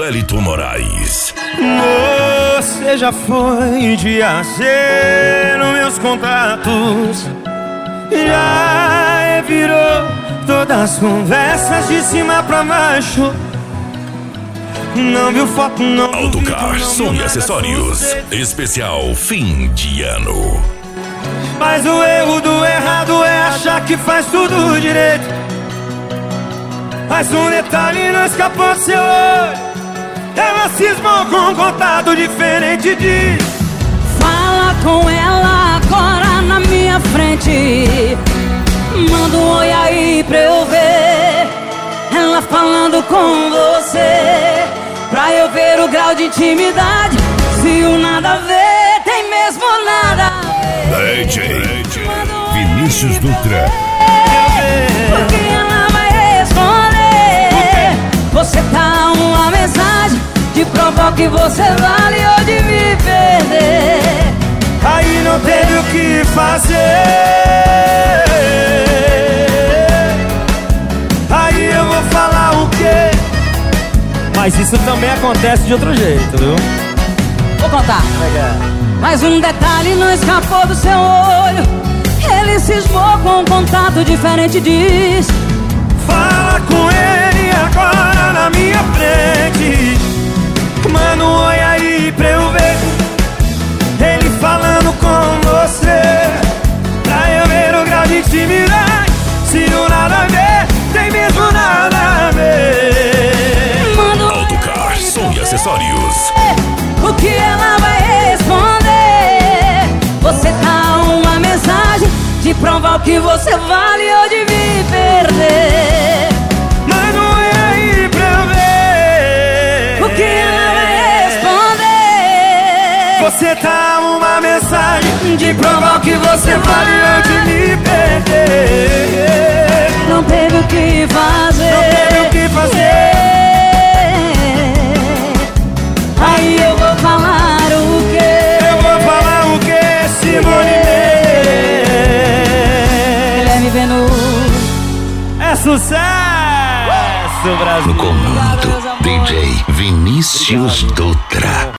Wellington Moraes. Você já foi de AC nos meus contatos, já virou todas as conversas de cima pra baixo. Não viu foto, não viu Autocar, vídeo, som e acessórios. Especial fim de ano. Mas o erro do errado é achar que faz tudo direito. Mas um detalhe não escapou do seu olho. Ela cismou com um contato diferente de... Fala com ela agora na minha frente. Manda um oi aí pra eu ver ela falando com você, pra eu ver o grau de intimidade. Se o nada a ver tem mesmo nada a ver. DJ Vinícius Dutra. Porque ela vai responder. Você tá uma mensagem de provar que você vale ou de me perder. Aí não teve o que fazer. Aí eu vou falar o quê? Mas isso também acontece de outro jeito, viu? Vou contar. Mas um detalhe não escapou do seu olho. Ele cismou com um contato diferente, diz. Fala com ele agora na minha frente. Manda um oi aí pra eu ver ele falando com você, pra eu ver o grau de intimidade. Se o nada a ver, tem mesmo nada a ver. Manda um Autocar, som e acessórios. o que ela vai responder. Você tá uma mensagem de provar o que você vale ou de me perder. Manda um oi aí pra eu ver O que ela vai responder. Você tá uma mensagem de provar o que você vale ou de me perder. Não teve o que fazer. Não teve o que fazer. Aí eu vou falar o quê? Eu vou falar o que, Simone Guilherme Venuto. É sucesso, Brasil. No comando, DJ Vinícius Dutra.